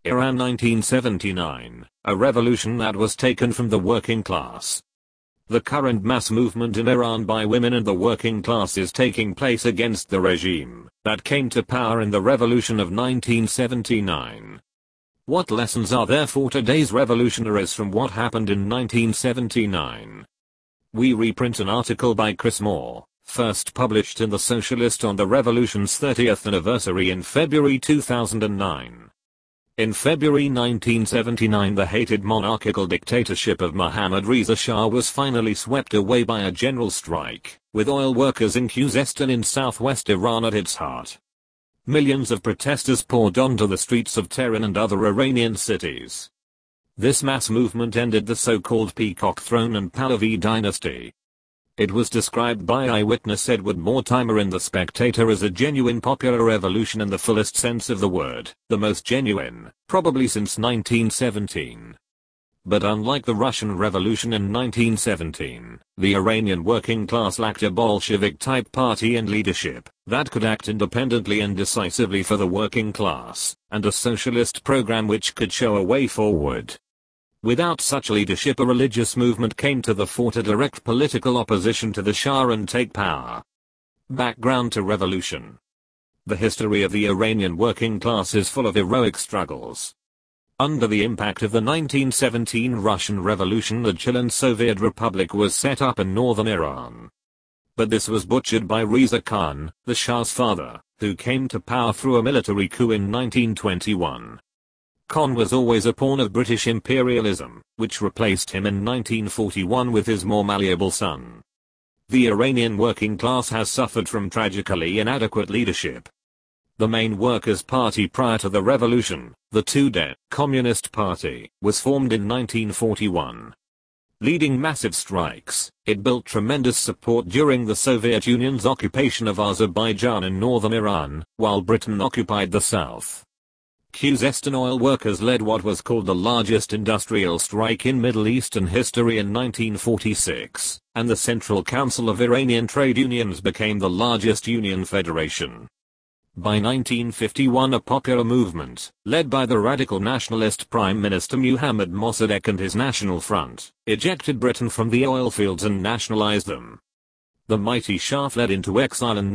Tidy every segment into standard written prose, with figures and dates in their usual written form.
Iran 1979, a revolution that was taken from the working class. The current mass movement in Iran by women and the working class is taking place against the regime that came to power in the revolution of 1979. What lessons are there for today's revolutionaries from what happened in 1979? We reprint an article by Chris Moore, first published in The Socialist on the revolution's 30th anniversary in February 2009. In February 1979, the hated monarchical dictatorship of Mohammad Reza Shah was finally swept away by a general strike, with oil workers in Khuzestan in southwest Iran at its heart. Millions of protesters poured onto the streets of Tehran and other Iranian cities. This mass movement ended the so-called Peacock Throne and Pahlavi dynasty. It was described by eyewitness Edward Mortimer in The Spectator as a genuine popular revolution in the fullest sense of the word, the most genuine, probably since 1917. But unlike the Russian Revolution in 1917, the Iranian working class lacked a Bolshevik-type party and leadership that could act independently and decisively for the working class, and a socialist program which could show a way forward. Without such leadership, a religious movement came to the fore to direct political opposition to the Shah and take power. Background to revolution. The history of the Iranian working class is full of heroic struggles. Under the impact of the 1917 Russian Revolution, the Chilean Soviet Republic was set up in northern Iran. But this was butchered by Reza Khan, the Shah's father, who came to power through a military coup in 1921. Khan was always a pawn of British imperialism, which replaced him in 1941 with his more malleable son. The Iranian working class has suffered from tragically inadequate leadership. The main workers' party prior to the revolution, the Tudeh Communist Party, was formed in 1941. Leading massive strikes, it built tremendous support during the Soviet Union's occupation of Azerbaijan in northern Iran, while Britain occupied the south. Khuzestan oil workers led what was called the largest industrial strike in Middle Eastern history in 1946, and the Central Council of Iranian Trade Unions became the largest union federation. By 1951, a popular movement, led by the radical nationalist Prime Minister Muhammad Mossadegh and his National Front, ejected Britain from the oil fields and nationalized them. The mighty Shah fled into exile in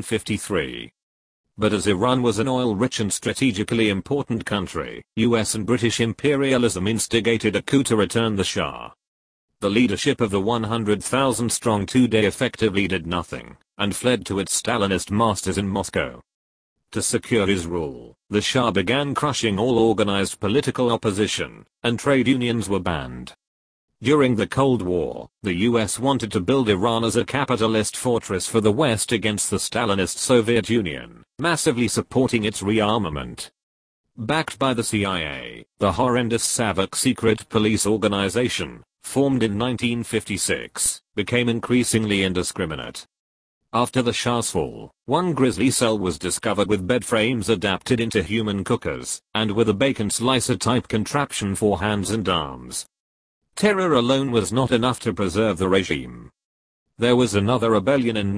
1953. But as Iran was an oil-rich and strategically important country, US and British imperialism instigated a coup to return the Shah. The leadership of the 100,000-strong Tudeh effectively did nothing, and fled to its Stalinist masters in Moscow. To secure his rule, the Shah began crushing all organized political opposition, and trade unions were banned. During the Cold War, the US wanted to build Iran as a capitalist fortress for the West against the Stalinist Soviet Union, massively supporting its rearmament. Backed by the CIA, the horrendous Savak secret police organization, formed in 1956, became increasingly indiscriminate. After the Shah's fall, one grisly cell was discovered with bed frames adapted into human cookers, and with a bacon slicer-type contraption for hands and arms. Terror alone was not enough to preserve the regime. There was another rebellion in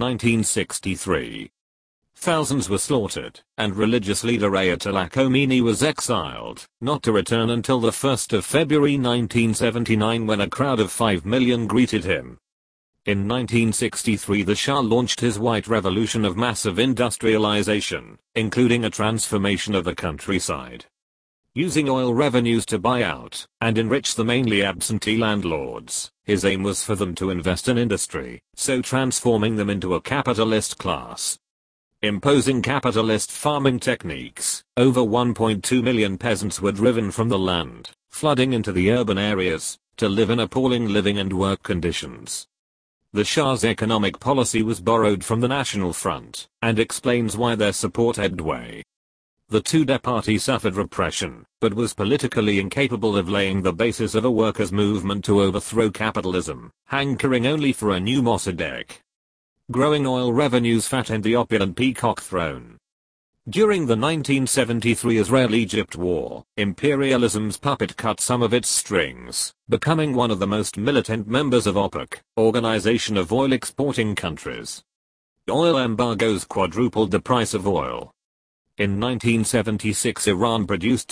1963. Thousands were slaughtered, and religious leader Ayatollah Khomeini was exiled, not to return until the 1st of February 1979, when a crowd of 5 million greeted him. In 1963, the Shah launched his White Revolution of massive industrialization, including a transformation of the countryside. Using oil revenues to buy out and enrich the mainly absentee landlords, his aim was for them to invest in industry, so transforming them into a capitalist class. Imposing capitalist farming techniques, over 1.2 million peasants were driven from the land, flooding into the urban areas, to live in appalling living and work conditions. The Shah's economic policy was borrowed from the National Front, and explains why their support ebbed away. The Tudeh party suffered repression, but was politically incapable of laying the basis of a workers' movement to overthrow capitalism, hankering only for a new Mossadegh. Growing oil revenues fattened the opulent Peacock Throne. During the 1973 Israel-Egypt War, imperialism's puppet cut some of its strings, becoming one of the most militant members of OPEC, Organization of Oil Exporting Countries. Oil embargoes quadrupled the price of oil. In 1976, Iran produced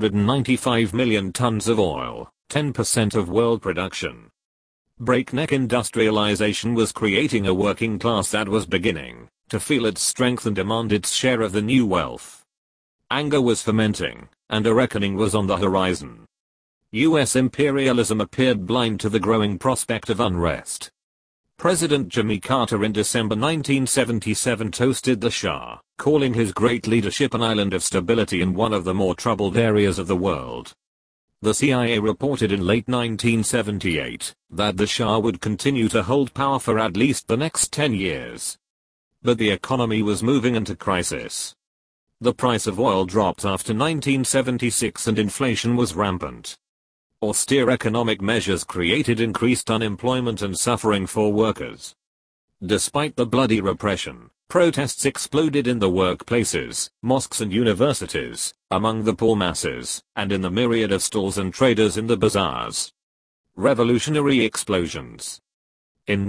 295 million tons of oil, 10% of world production. Breakneck industrialization was creating a working class that was beginning to feel its strength and demand its share of the new wealth. Anger was fermenting, and a reckoning was on the horizon. US imperialism appeared blind to the growing prospect of unrest. President Jimmy Carter in December 1977 toasted the Shah, calling his great leadership an island of stability in one of the more troubled areas of the world. The CIA reported in late 1978 that the Shah would continue to hold power for at least the next 10 years. But the economy was moving into crisis. The price of oil dropped after 1976 and inflation was rampant. Austere economic measures created increased unemployment and suffering for workers. Despite the bloody repression, protests exploded in the workplaces, mosques and universities, among the poor masses, and in the myriad of stalls and traders in the bazaars. Revolutionary explosions. In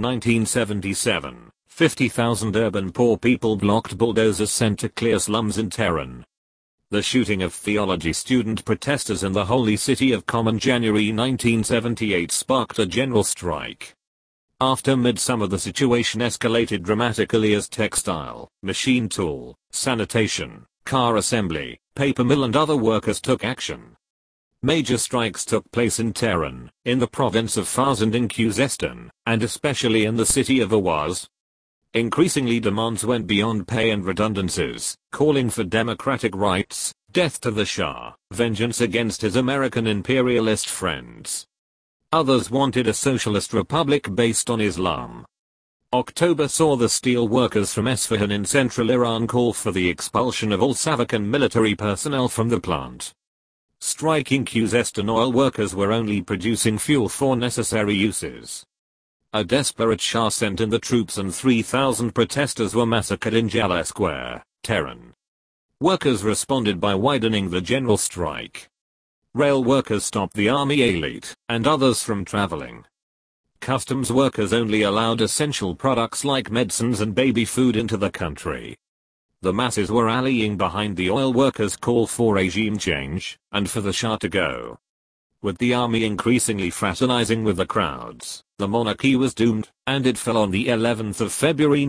1977, 50,000 urban poor people blocked bulldozers sent to clear slums in Tehran. The shooting of theology student protesters in the holy city of Qom in January 1978 sparked a general strike. After midsummer, the situation escalated dramatically as textile, machine tool, sanitation, car assembly, paper mill and other workers took action. Major strikes took place in Tehran, in the province of Fars and in Khuzestan, and especially in the city of Awaz. Increasingly, demands went beyond pay and redundancies, calling for democratic rights, death to the Shah, vengeance against his American imperialist friends. Others wanted a socialist republic based on Islam. October saw the steel workers from Esfahan in central Iran call for the expulsion of all Savakan military personnel from the plant. Striking Khuzestan oil workers were only producing fuel for necessary uses. A desperate Shah sent in the troops and 3,000 protesters were massacred in Jaleh Square, Tehran. Workers responded by widening the general strike. Rail workers stopped the army elite and others from traveling. Customs workers only allowed essential products like medicines and baby food into the country. The masses were rallying behind the oil workers' call for regime change and for the Shah to go. With the army increasingly fraternizing with the crowds, the monarchy was doomed, and it fell on the 11th of February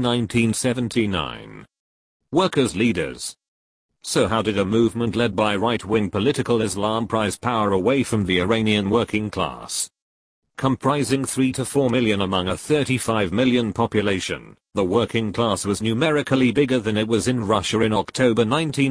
1979. Workers' leaders. So how did a movement led by right-wing political Islam prize power away from the Iranian working class? Comprising 3 to 4 million among a 35 million population, the working class was numerically bigger than it was in Russia in October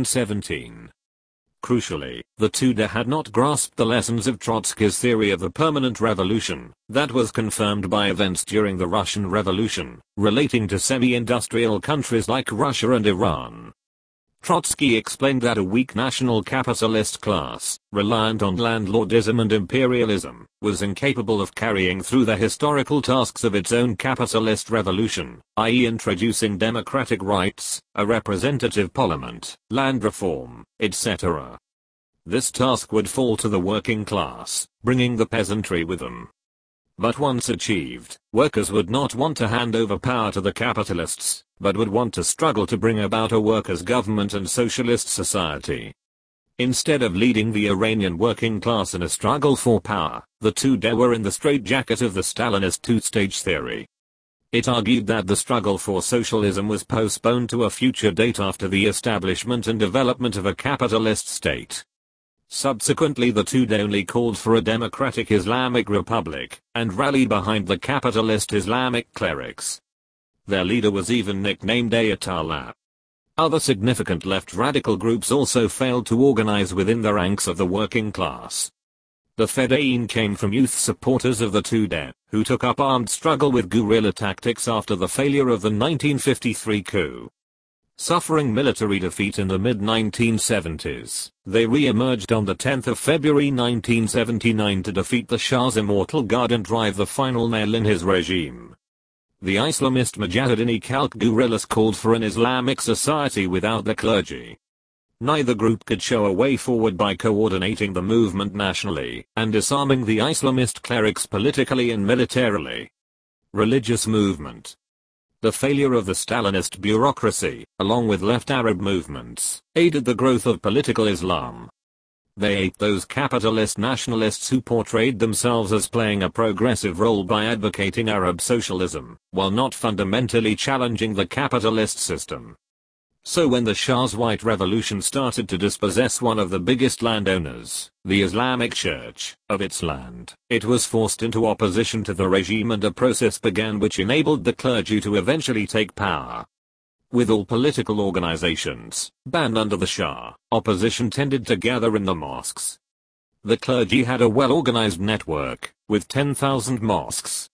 1917. Crucially, the Tudeh had not grasped the lessons of Trotsky's theory of the permanent revolution, that was confirmed by events during the Russian Revolution, relating to semi-industrial countries like Russia and Iran. Trotsky explained that a weak national capitalist class, reliant on landlordism and imperialism, was incapable of carrying through the historical tasks of its own capitalist revolution, i.e. introducing democratic rights, a representative parliament, land reform, etc. This task would fall to the working class, bringing the peasantry with them. But once achieved, workers would not want to hand over power to the capitalists, but would want to struggle to bring about a workers' government and socialist society. Instead of leading the Iranian working class in a struggle for power, the Tudeh were in the straitjacket of the Stalinist two-stage theory. It argued that the struggle for socialism was postponed to a future date after the establishment and development of a capitalist state. Subsequently, the Tudeh only called for a democratic Islamic republic, and rallied behind the capitalist Islamic clerics. Their leader was even nicknamed Ayatollah. Other significant left radical groups also failed to organize within the ranks of the working class. The Fedayeen came from youth supporters of the Tudeh, who took up armed struggle with guerrilla tactics after the failure of the 1953 coup. Suffering military defeat in the mid-1970s, they re-emerged on the 10th of February 1979 to defeat the Shah's immortal guard and drive the final nail in his regime. The Islamist Mujahideen-e-Khalq guerrillas called for an Islamic society without the clergy. Neither group could show a way forward by coordinating the movement nationally and disarming the Islamist clerics politically and militarily. Religious movement. The failure of the Stalinist bureaucracy, along with left Arab movements, aided the growth of political Islam. They ate those capitalist nationalists who portrayed themselves as playing a progressive role by advocating Arab socialism, while not fundamentally challenging the capitalist system. So when the Shah's White Revolution started to dispossess one of the biggest landowners, the Islamic Church, of its land, it was forced into opposition to the regime and a process began which enabled the clergy to eventually take power. With all political organizations banned under the Shah, opposition tended to gather in the mosques. The clergy had a well-organized network, with 10,000 mosques,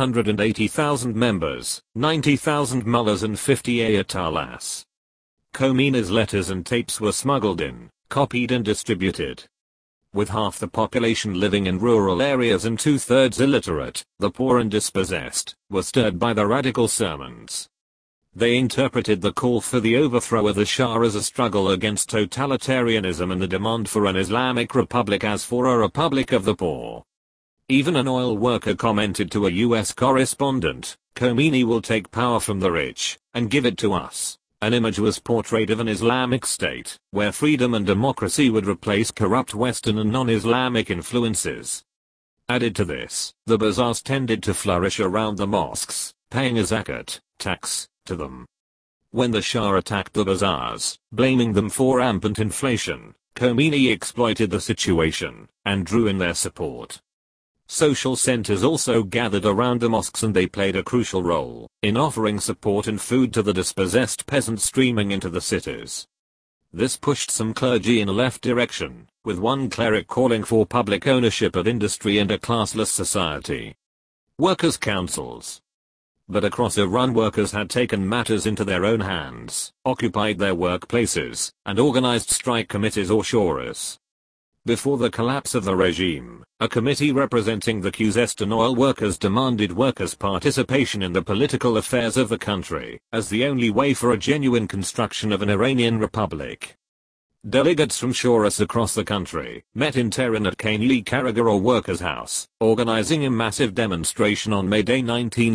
180,000 members, 90,000 mullahs and 50 ayatollahs. Khomeini's letters and tapes were smuggled in, copied and distributed. With half the population living in rural areas and two-thirds illiterate, the poor and dispossessed were stirred by the radical sermons. They interpreted the call for the overthrow of the Shah as a struggle against totalitarianism and the demand for an Islamic republic as for a republic of the poor. Even an oil worker commented to a US correspondent, "Khomeini will take power from the rich and give it to us." An image was portrayed of an Islamic state, where freedom and democracy would replace corrupt Western and non-Islamic influences. Added to this, the bazaars tended to flourish around the mosques, paying a zakat, tax, to them. When the Shah attacked the bazaars, blaming them for rampant inflation, Khomeini exploited the situation, and drew in their support. Social centers also gathered around the mosques and they played a crucial role in offering support and food to the dispossessed peasants streaming into the cities. This pushed some clergy in a left direction, with one cleric calling for public ownership of industry and a classless society. Workers' councils. But across Iran, workers had taken matters into their own hands, occupied their workplaces, and organized strike committees or shuras. Before the collapse of the regime, a committee representing the Khuzestan oil workers demanded workers' participation in the political affairs of the country, as the only way for a genuine construction of an Iranian republic. Delegates from shuras across the country met in Tehran at Kane-e Karigor Workers' House, organizing a massive demonstration on May Day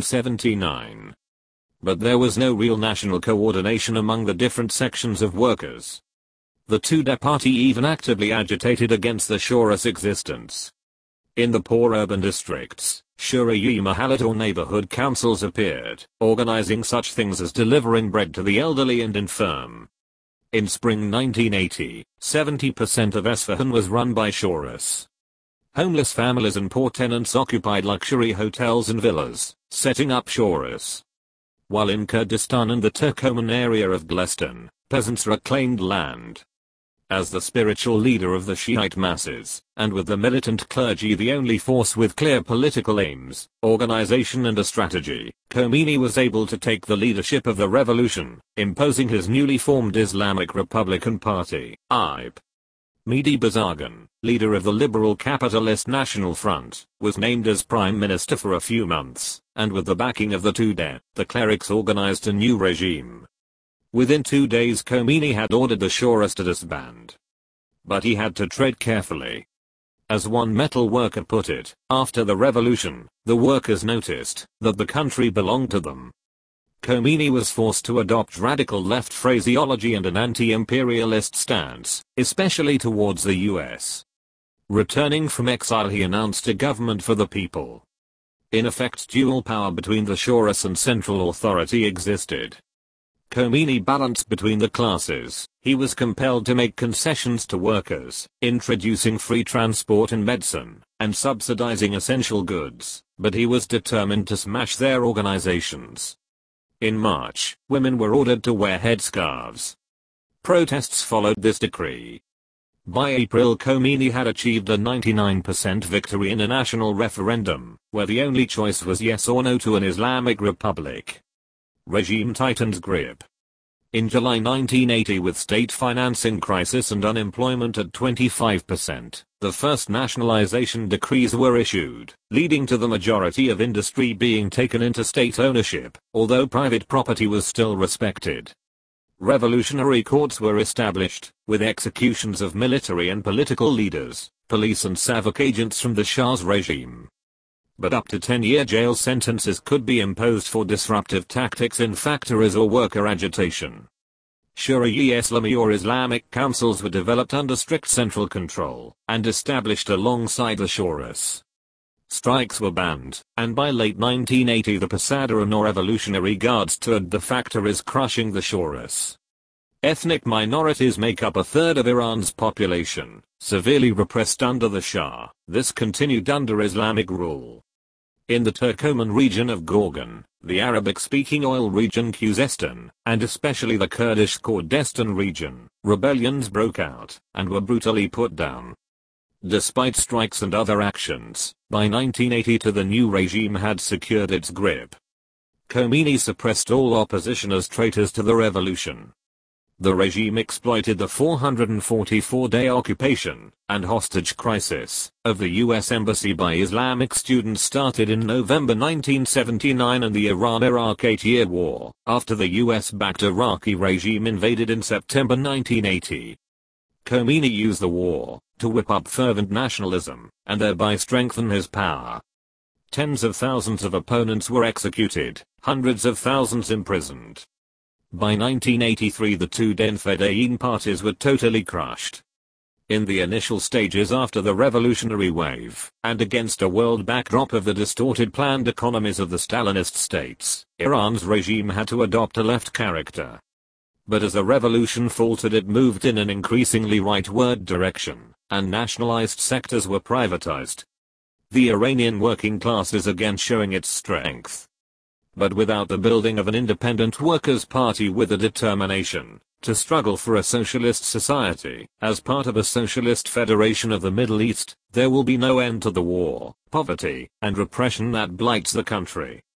1979. But there was no real national coordination among the different sections of workers. The Tudeh party even actively agitated against the shuras' existence. In the poor urban districts, Shura-e Mahallat or neighborhood councils appeared, organizing such things as delivering bread to the elderly and infirm. In spring 1980, 70% of Esfahan was run by shuras. Homeless families and poor tenants occupied luxury hotels and villas, setting up shuras. While in Kurdistan and the Turkoman area of Glestan, peasants reclaimed land. As the spiritual leader of the Shiite masses, and with the militant clergy the only force with clear political aims, organization and a strategy, Khomeini was able to take the leadership of the revolution, imposing his newly formed Islamic Republican Party, IRP. Mehdi Bazargan, leader of the liberal capitalist National Front, was named as prime minister for a few months, and with the backing of the Tudeh, the clerics organized a new regime. Within 2 days Khomeini had ordered the shuras to disband. But he had to tread carefully. As one metal worker put it, after the revolution, the workers noticed that the country belonged to them. Khomeini was forced to adopt radical left phraseology and an anti-imperialist stance, especially towards the US. Returning from exile, he announced a government for the people. In effect, dual power between the shuras and central authority existed. Khomeini balanced between the classes. He was compelled to make concessions to workers, introducing free transport and medicine, and subsidizing essential goods, but he was determined to smash their organizations. In March, women were ordered to wear headscarves. Protests followed this decree. By April, Khomeini had achieved a 99% victory in a national referendum, where the only choice was yes or no to an Islamic republic. Regime tightens grip. In July 1980, with state financing crisis and unemployment at 25%, the first nationalization decrees were issued, leading to the majority of industry being taken into state ownership, although private property was still respected. Revolutionary courts were established, with executions of military and political leaders, police and SAVAK agents from the Shah's regime. but up to 10-year jail sentences could be imposed for disruptive tactics in factories or worker agitation. Shura-e Islami or Islamic councils were developed under strict central control and established alongside the shuras. Strikes were banned, and by late 1980 the Pasadena Revolutionary Guards toured the factories, crushing the shuras. Ethnic minorities make up a third of Iran's population, severely repressed under the Shah. This continued under Islamic rule. In the Turkoman region of Gorgan, the Arabic-speaking oil region Khuzestan, and especially the Kurdish Kurdistan region, rebellions broke out and were brutally put down. Despite strikes and other actions, by 1980 the new regime had secured its grip. Khomeini suppressed all opposition as traitors to the revolution. The regime exploited the 444-day occupation and hostage crisis of the U.S. Embassy by Islamic students started in November 1979 and the Iran-Iraq 8-year war, after the U.S.-backed Iraqi regime invaded in September 1980. Khomeini used the war to whip up fervent nationalism and thereby strengthen his power. Tens of thousands of opponents were executed, hundreds of thousands imprisoned. By 1983 the two Fedayeen parties were totally crushed. In the initial stages after the revolutionary wave, and against a world backdrop of the distorted planned economies of the Stalinist states, Iran's regime had to adopt a left character. But as the revolution faltered it moved in an increasingly rightward direction, and nationalized sectors were privatized. The Iranian working class is again showing its strength. But without the building of an independent workers' party with a determination to struggle for a socialist society, as part of a socialist federation of the Middle East, there will be no end to the war, poverty, and repression that blights the country.